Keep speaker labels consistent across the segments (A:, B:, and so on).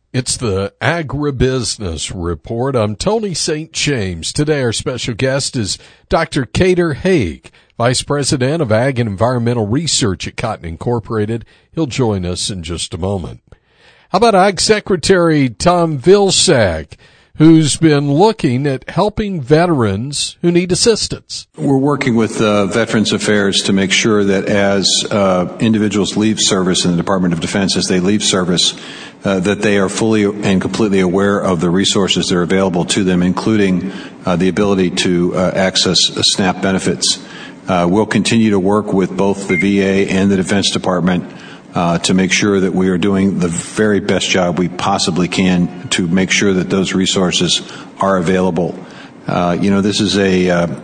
A: It's the Agribusiness Report. I'm Tony St. James. Today our special guest is Dr. Kader Haig, Vice President of Ag and Environmental Research at Cotton Incorporated. He'll join us in just a moment. How about Ag Secretary Tom Vilsack, who's been looking at helping veterans who need assistance?
B: We're working with Veterans Affairs to make sure that as individuals leave service in the Department of Defense, as they leave service, that they are fully and completely aware of the resources that are available to them, including the ability to access SNAP benefits. We'll continue to work with both the VA and the Defense Department to make sure that we are doing the very best job we possibly can to make sure that those resources are available. This is a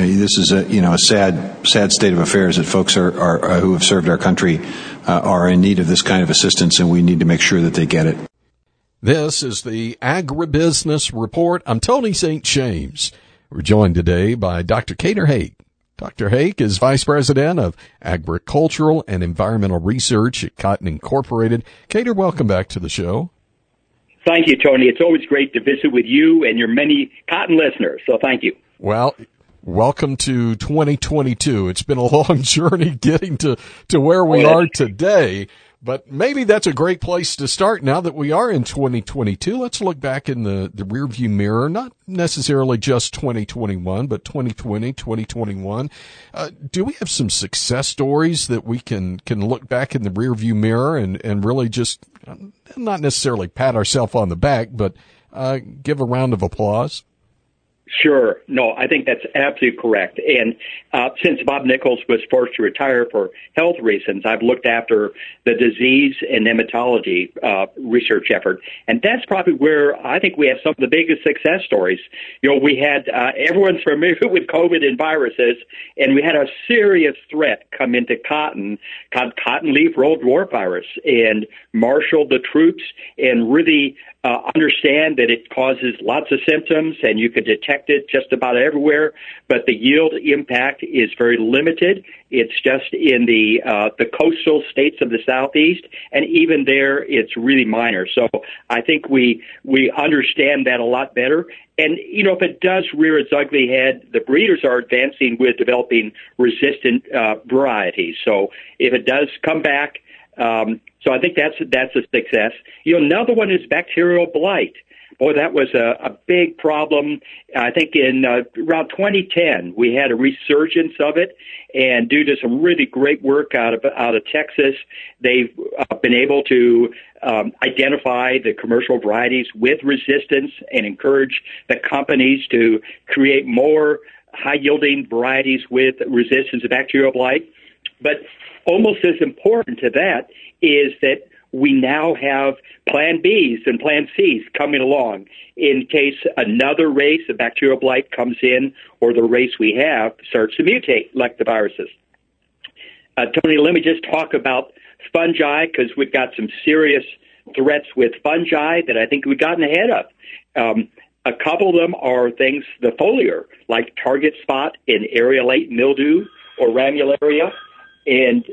B: sad state of affairs that folks are who have served our country are in need of this kind of assistance, and we need to make sure that they get it.
A: This is the Agribusiness Report. I'm Tony St. James. We're joined today by Dr. Kader Haig. Dr. Haig is Vice President of Agricultural and Environmental Research at Cotton Incorporated. Kader, welcome back to the show.
C: Thank you, Tony. It's always great to visit with you and your many Cotton listeners, so thank you.
A: Well, welcome to 2022. It's been a long journey getting to where we are today, but maybe that's a great place to start now that we are in 2022. Let's look back in the rearview mirror, not necessarily just 2021, but 2020, 2021. Do we have some success stories that we can look back in the rearview mirror and really just not necessarily pat ourselves on the back, but give a round of applause?
C: Sure. No, I think that's absolutely correct. And since Bob Nichols was forced to retire for health reasons, I've looked after the disease and nematology research effort. And that's probably where I think we have some of the biggest success stories. We had everyone's familiar with COVID and viruses, and we had a serious threat come into cotton leaf rolled dwarf virus, and marshaled the troops and really understand that it causes lots of symptoms, and you could detect it just about everywhere, but the yield impact is very limited. It's just in the coastal states of the Southeast, and even there, it's really minor. So I think we understand that a lot better. And, if it does rear its ugly head, the breeders are advancing with developing resistant varieties. So if it does come back, so I think that's a success. Another one is bacterial blight. Boy, that was a big problem. I think in around 2010, we had a resurgence of it, and due to some really great work out of Texas, they've been able to identify the commercial varieties with resistance and encourage the companies to create more high-yielding varieties with resistance to bacterial blight. But almost as important to that is that we now have Plan Bs and Plan Cs coming along in case another race of bacterial blight comes in or the race we have starts to mutate like the viruses. Tony, let me just talk about fungi because we've got some serious threats with fungi that I think we've gotten ahead of. A couple of them are things, the foliar, like target spot and areolate mildew or ramularia, and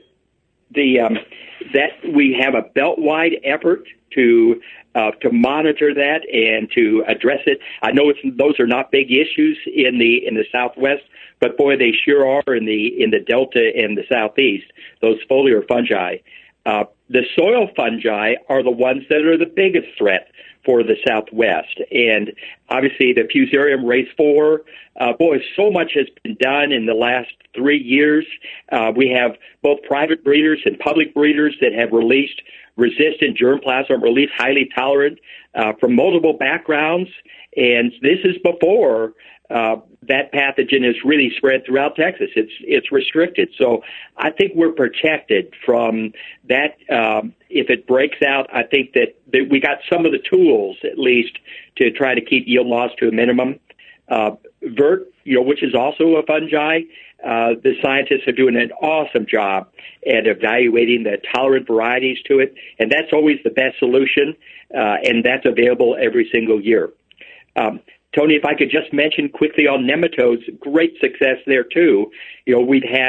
C: that we have a belt-wide effort to monitor that and to address it. I know those are not big issues in the Southwest, but boy, they sure are in the Delta and the Southeast. Those foliar fungi, the soil fungi are the ones that are the biggest threat for the Southwest, and obviously the Fusarium race 4. Boy, so much has been done in the last 3 years. We have both private breeders and public breeders that have released resistant germplasm, released highly tolerant from multiple backgrounds, and this is before that pathogen is really spread throughout Texas. It's restricted. So I think we're protected from that. If it breaks out, I think that we got some of the tools, at least, to try to keep yield loss to a minimum. Vert, which is also a fungi, the scientists are doing an awesome job at evaluating the tolerant varieties to it, and that's always the best solution, and that's available every single year. Tony, if I could just mention quickly on nematodes, great success there too. We've had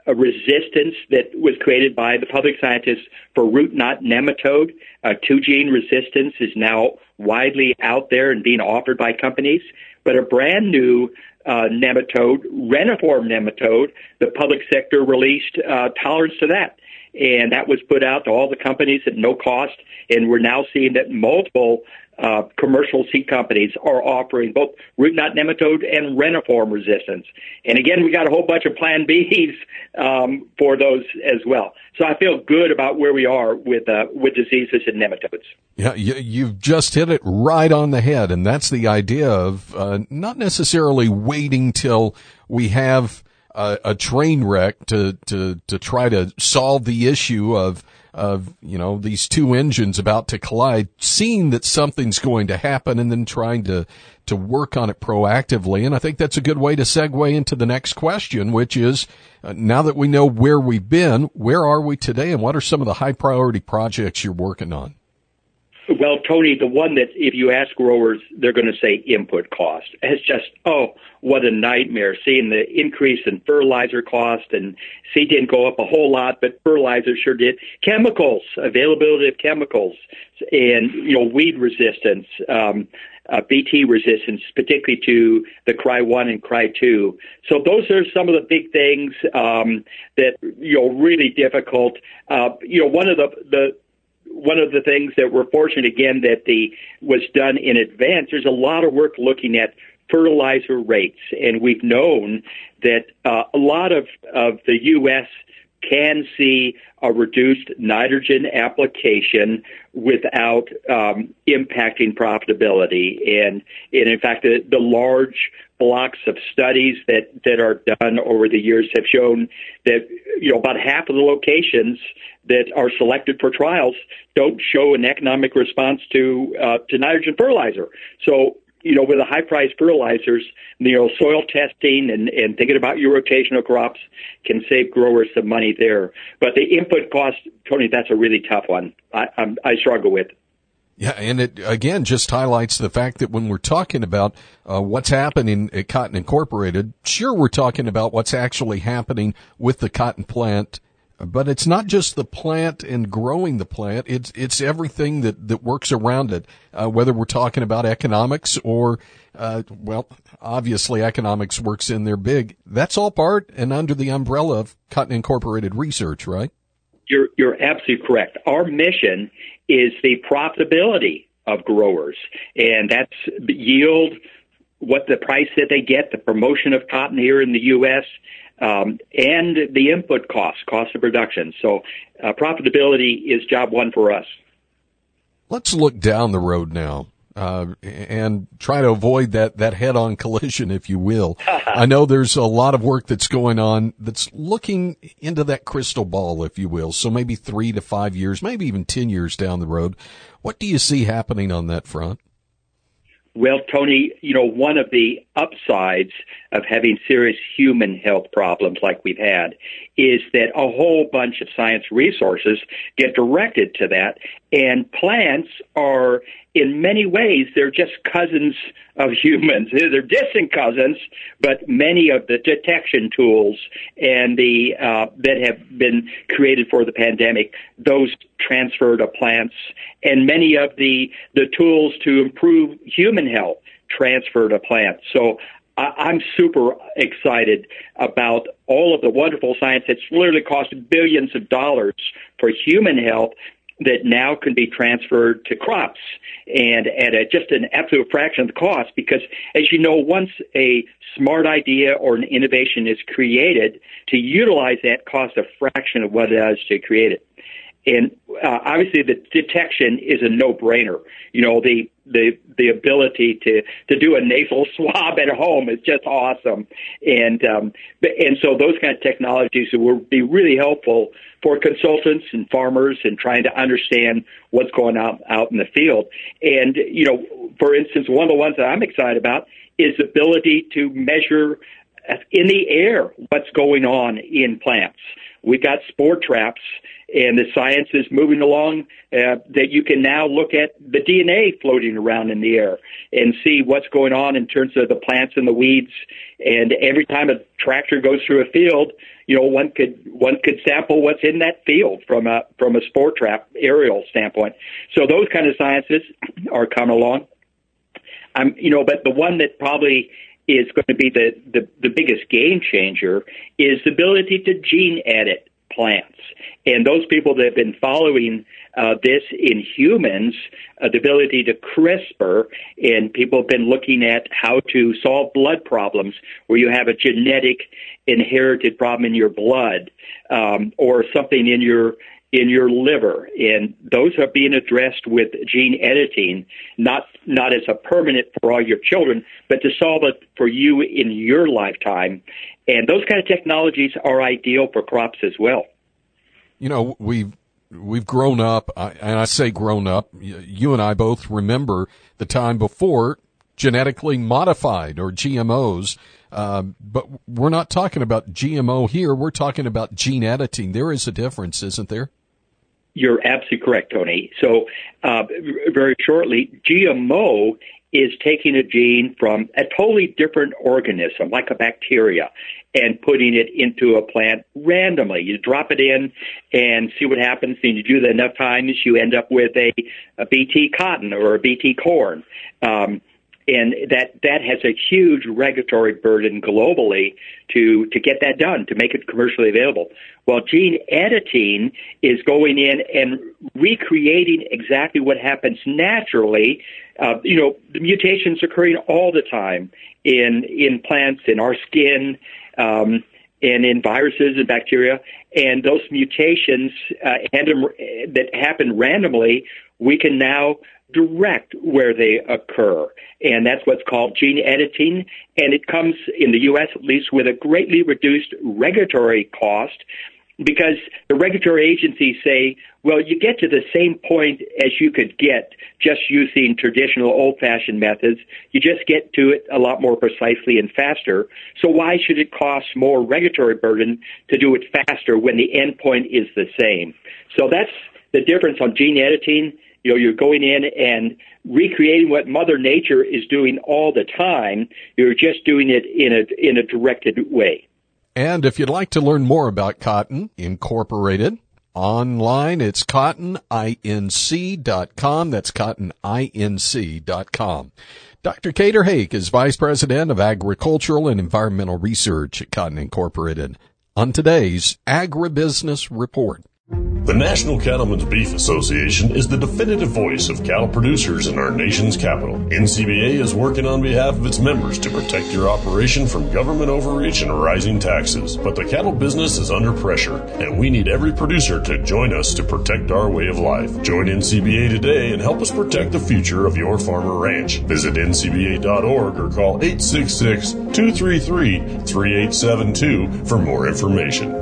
C: a resistance that was created by the public scientists for root knot nematode. 2-gene resistance is now widely out there and being offered by companies. But a brand new nematode, reniform nematode, the public sector released tolerance to that. And that was put out to all the companies at no cost. And we're now seeing that multiple commercial seed companies are offering both root knot nematode and reniform resistance. And again, we got a whole bunch of Plan Bs for those as well. So I feel good about where we are with diseases and nematodes.
A: Yeah, you've just hit it right on the head, and that's the idea of not necessarily waiting till we have a train wreck to try to solve the issue of these two engines about to collide, seeing that something's going to happen and then trying to work on it proactively. And I think that's a good way to segue into the next question, which is, now that we know where we've been, where are we today, and what are some of the high priority projects you're working on?
C: Well, Tony, the one that if you ask growers, they're going to say input cost. It's just, what a nightmare, seeing the increase in fertilizer cost, and seed didn't go up a whole lot, but fertilizer sure did. Chemicals, availability of chemicals, and, weed resistance, BT resistance, particularly to the Cry1 and Cry2. So those are some of the big things that, really difficult. One of the things that we're fortunate, again, that was done in advance, there's a lot of work looking at fertilizer rates. And we've known that a lot of the U.S. can see a reduced nitrogen application without impacting profitability. And in fact, the large blocks of studies that are done over the years have shown that, about half of the locations that are selected for trials don't show an economic response to nitrogen fertilizer. So, with the high-priced fertilizers, soil testing and thinking about your rotational crops can save growers some money there. But the input cost, Tony, that's a really tough one. I struggle with.
A: Yeah, and it, again, just highlights the fact that when we're talking about what's happening at Cotton Incorporated, sure, we're talking about what's actually happening with the cotton plant, but it's not just the plant and growing the plant. It's everything that works around it, whether we're talking about economics or, obviously economics works in there big. That's all part and under the umbrella of Cotton Incorporated research, right?
C: You're absolutely correct. Our mission is the profitability of growers, and that's yield, what the price that they get, the promotion of cotton here in the U.S., and the input cost of production. So profitability is job one for us.
A: Let's look down the road now. And try to avoid that head-on collision, if you will. I know there's a lot of work that's going on that's looking into that crystal ball, if you will. So maybe 3 to 5 years, maybe even 10 years down the road. What do you see happening on that front?
C: Well, Tony, one of the upsides of having serious human health problems like we've had is that a whole bunch of science resources get directed to that. And plants are, in many ways, they're just cousins of humans. They're distant cousins, but many of the detection tools and that have been created for the pandemic, those transfer to plants, and many of the tools to improve human health transfer to plants. So I'm super excited about all of the wonderful science that's literally cost billions of dollars for human health that now can be transferred to crops and at just an absolute fraction of the cost, because as you know, once a smart idea or an innovation is created, to utilize that costs a fraction of what it is to create it. And obviously the detection is a no-brainer. The ability to do a nasal swab at home is just awesome. And so those kind of technologies will be really helpful for consultants and farmers and trying to understand what's going on out in the field. And, for instance, one of the ones that I'm excited about is the ability to measure in the air what's going on in plants. we've got spore traps, and the science is moving along that you can now look at the DNA floating around in the air and see what's going on in terms of the plants and the weeds. And every time a tractor goes through a field, one could sample what's in that field from a spore trap aerial standpoint. So those kind of sciences are coming along. But the one that probably is going to be the biggest game changer is the ability to gene edit plants. And those people that have been following this in humans, the ability to CRISPR, and people have been looking at how to solve blood problems where you have a genetic inherited problem in your blood, or something in your liver, and those are being addressed with gene editing, not as a permanent for all your children, but to solve it for you in your lifetime. And those kind of technologies are ideal for crops as well.
A: We've grown up, and I say grown up, you and I both remember the time before genetically modified or GMOs, but we're not talking about GMO here. We're talking about gene editing. There is a difference, isn't there?
C: You're absolutely correct, Tony. So very shortly, GMO is taking a gene from a totally different organism, like a bacteria, and putting it into a plant randomly. You drop it in and see what happens, and you do that enough times, you end up with a BT cotton or a BT corn. And that has a huge regulatory burden globally to get that done, to make it commercially available. Well, gene editing is going in and recreating exactly what happens naturally. The mutations occurring all the time in plants, in our skin, and in viruses and bacteria. And those mutations that happen randomly, we can now direct where they occur. And that's what's called gene editing. And it comes, in the U.S. at least, with a greatly reduced regulatory cost, because the regulatory agencies say, well, you get to the same point as you could get just using traditional old-fashioned methods. You just get to it a lot more precisely and faster. So why should it cost more regulatory burden to do it faster when the end point is the same? So that's the difference on gene editing. You're going in and recreating what Mother Nature is doing all the time. You're just doing it in a directed way.
A: And if you'd like to learn more about Cotton Incorporated, online, it's cottoninc.com. That's cottoninc.com. Dr. Kader Hake is Vice President of Agricultural and Environmental Research at Cotton Incorporated on today's Agribusiness Report.
D: The National Cattlemen's Beef Association is the definitive voice of cattle producers in our nation's capital. NCBA is working on behalf of its members to protect your operation from government overreach and rising taxes. But the cattle business is under pressure, and we need every producer to join us to protect our way of life. Join NCBA today and help us protect the future of your farm or ranch. Visit ncba.org or call 866-233-3872 for more information.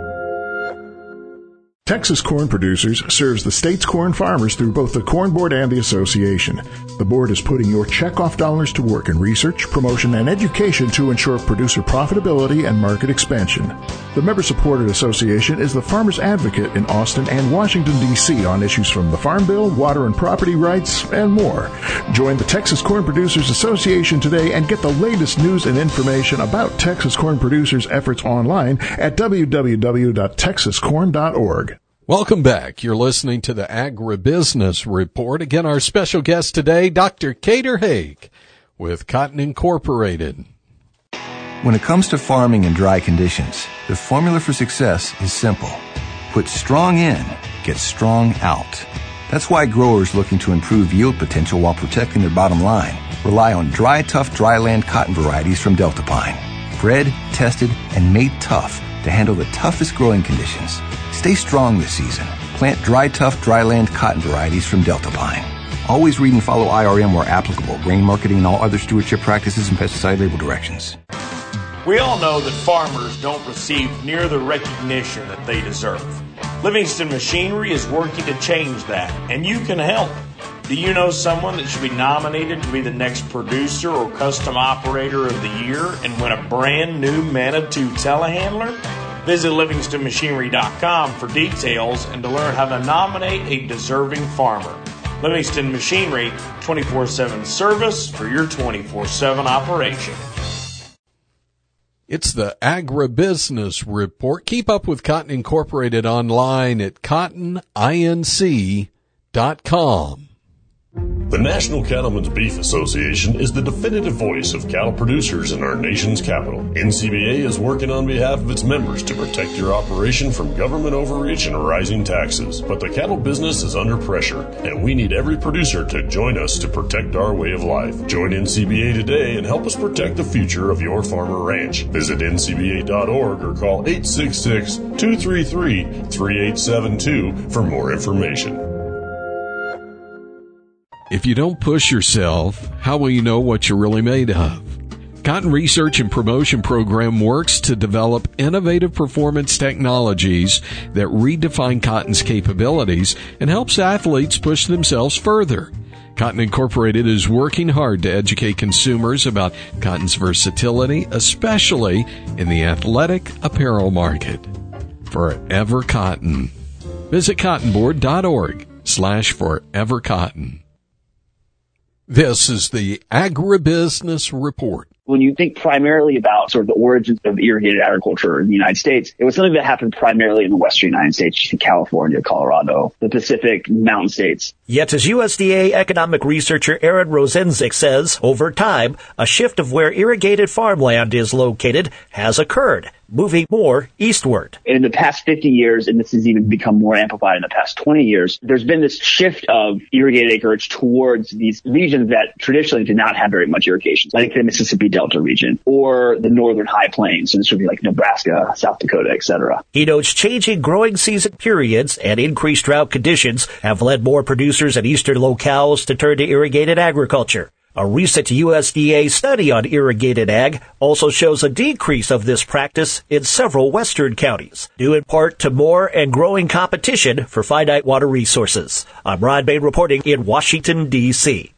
E: Texas Corn Producers serves the state's corn farmers through both the Corn Board and the association. The board is putting your checkoff dollars to work in research, promotion, and education to ensure producer profitability and market expansion. The member-supported association is the Farmers Advocate in Austin and Washington, D.C. on issues from the Farm Bill, water and property rights, and more. Join the Texas Corn Producers Association today and get the latest news and information about Texas Corn Producers' efforts online at www.texascorn.org.
A: Welcome back. You're listening to the Agribusiness Report. Again, our special guest today, Dr. Kader Hake with Cotton Incorporated.
F: When it comes to farming in dry conditions, the formula for success is simple. Put strong in, get strong out. That's why growers looking to improve yield potential while protecting their bottom line rely on Dry Tough Dryland cotton varieties from Delta Pine. Bred, tested, and made tough to handle the toughest growing conditions. Stay strong this season. Plant Dry Tough Dryland cotton varieties from Delta Pine. Always read and follow IRM where applicable, grain marketing and all other stewardship practices and pesticide label directions.
G: We all know that farmers don't receive near the recognition that they deserve. Livingston Machinery is working to change that, and you can help. Do you know someone that should be nominated to be the next producer or custom operator of the year and win a brand new Manitou telehandler? Visit LivingstonMachinery.com for details and to learn how to nominate a deserving farmer. Livingston Machinery, 24/7 service for your 24/7 operation.
A: It's the Agribusiness Report. Keep up with Cotton Incorporated online at cottoninc.com.
D: The National Cattlemen's Beef Association is the definitive voice of cattle producers in our nation's capital. NCBA is working on behalf of its members to protect your operation from government overreach and rising taxes. But the cattle business is under pressure, and we need every producer to join us to protect our way of life. Join NCBA today and help us protect the future of your farm or ranch. Visit ncba.org or call 866-233-3872 for more information.
A: If you don't push yourself, how will you know what you're really made of? Cotton Research and Promotion Program works to develop innovative performance technologies that redefine cotton's capabilities and helps athletes push themselves further. Cotton Incorporated is working hard to educate consumers about cotton's versatility, especially in the athletic apparel market. Forever Cotton. Visit cottonboard.org/forevercotton. This is the Agribusiness Report.
H: When you think primarily about sort of the origins of irrigated agriculture in the United States, it was something that happened primarily in the western United States, California, Colorado, the Pacific mountain states.
I: Yet, as USDA economic researcher Aaron Rosenzik says, over time, a shift of where irrigated farmland is located has occurred, moving more eastward.
H: In the past 50 years, and this has even become more amplified in the past 20 years, there's been this shift of irrigated acreage towards these regions that traditionally did not have very much irrigation, like the Mississippi Delta region or the northern high plains. So this would be like Nebraska, South Dakota, etc.
I: He notes changing growing season periods and increased drought conditions have led more producers in eastern locales to turn to irrigated agriculture. A recent USDA study on irrigated ag also shows a decrease of this practice in several western counties, due in part to more and growing competition for finite water resources. I'm Ron Bain reporting in Washington, D.C.